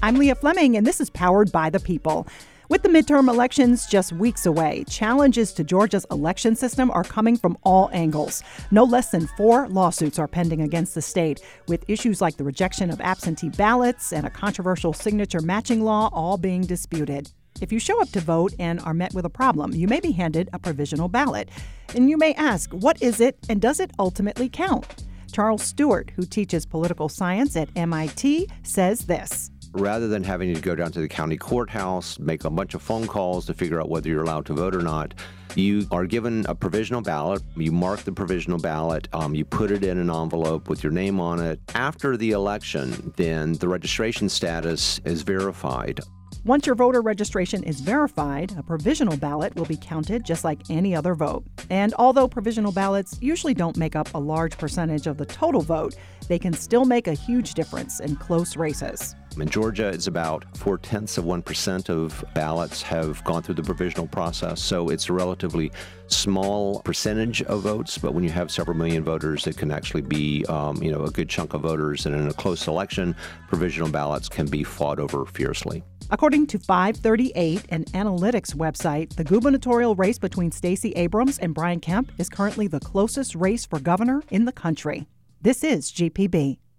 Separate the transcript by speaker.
Speaker 1: I'm Leah Fleming, and this is Powered by the People. With the midterm elections just weeks away, challenges to Georgia's election system are coming from all angles. No less than 4 lawsuits are pending against the state, with issues like the rejection of absentee ballots and a controversial signature matching law all being disputed. If you show up to vote and are met with a problem, you may be handed a provisional ballot. And you may ask, what is it and does it ultimately count? Charles Stewart, who teaches political science at MIT, says this.
Speaker 2: Rather than having to go down to the county courthouse, make a bunch of phone calls to figure out whether you're allowed to vote or not, you are given a provisional ballot. You mark the provisional ballot. You put it in an envelope with your name on it. After the election, then the registration status is verified.
Speaker 1: Once your voter registration is verified, a provisional ballot will be counted just like any other vote. And although provisional ballots usually don't make up a large percentage of the total vote, they can still make a huge difference in close races.
Speaker 2: In Georgia, it's about 0.4% of ballots have gone through the provisional process, so it's a relatively small percentage of votes. But when you have several million voters, it can actually be, a good chunk of voters. And in a close election, provisional ballots can be fought over fiercely.
Speaker 1: According to 538, an analytics website, the gubernatorial race between Stacey Abrams and Brian Kemp is currently the closest race for governor in the country. This is GPB.